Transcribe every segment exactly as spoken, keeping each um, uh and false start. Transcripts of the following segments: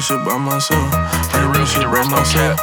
this shit by myself. Came in this shit by myself.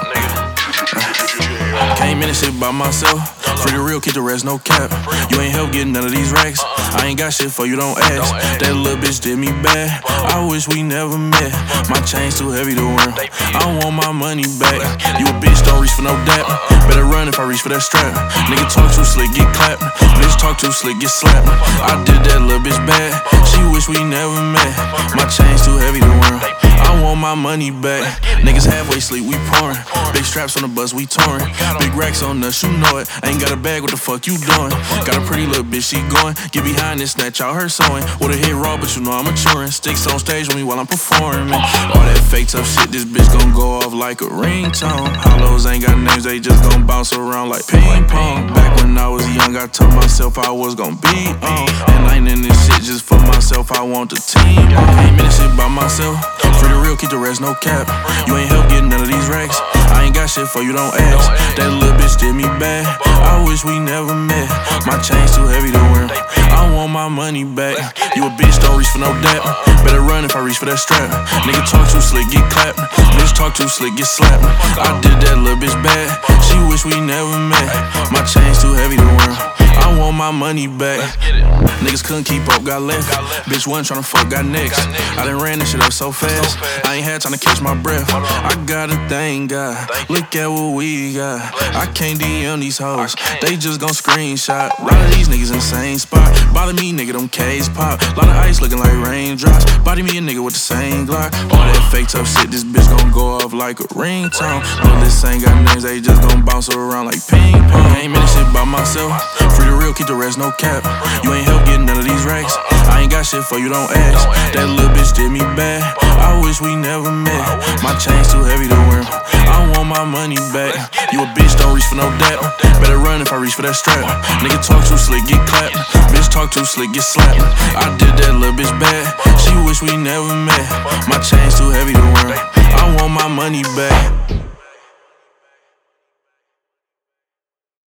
Came in this shit by myself. Free the real, keep the rest, no cap. You ain't help getting none of these racks. I ain't got shit for you, don't ask. That little bitch did me bad. I wish we never met. My chain's too heavy to wear. I want my money back. You a bitch, don't reach for no dap. Better run if I reach for that strap. Nigga talk too slick, get clapped. Bitch talk too slick, get slapped. I did that little bitch bad. She wish we never met. My chain's too heavy to wear. I want my money back. Niggas halfway sleep, we pouring. Big straps on the bus, we touring. Big racks on us, you know it. I ain't got a bag, what the fuck you doing? Got a pretty little bitch, she going. Get behind this, snatch out her sewing. Would've hit raw, but you know I'm maturing. Sticks on stage with me while I'm performing. All that fake tough shit, this bitch gon' go off like a ringtone. Hollows ain't got names, they just gon' bounce around like ping pong. Back when I was young, I told myself I was gon' be on. And I ain't in this shit just for myself, I want the team. Came in this shit by myself. Free the real, keep the rest, no cap. You ain't help getting none of these racks. I ain't got shit for you, don't ask. That little bitch did me bad. I wish we never met. My chain's too heavy to wear. I want my money back. You a bitch, don't reach for no dap. Better run if I reach for that strap. Nigga talk too slick, get clapped. Bitch talk too slick, get slapped. I did that little bitch bad. She wish we never met. My chain's too heavy to wear. I want my money back. Niggas couldn't keep up, got left. Bitch wasn't tryna fuck, got next. I done ran this shit up so fast. I ain't had time to catch my breath. I got a thing, God. Look at what we got. I can't D M these hoes. They just gon' screenshot. A lot of these niggas in the same spot. Bother me, nigga, them K's pop. Lot of ice looking like raindrops. Body me a nigga with the same Glock. All that fake tough shit, this bitch gon' go off like a ringtone. No, this ain't got names, they just gon' bounce around like ping pong. Ain't many shit by myself. Free the real, keep the rest, no cap. You ain't help getting none of these racks. I ain't got shit for you, don't ask. That little bitch did me bad. I wish we never met. My chain's too heavy to wear. I want my money back. You a bitch, don't reach for no dap. Better run if I reach for that strap. Nigga talk too slick, get clapped. Bitch talk too slick, get slapped. I did that little bitch bad. She wish we never met. My chain's too heavy to wear. I want my money back.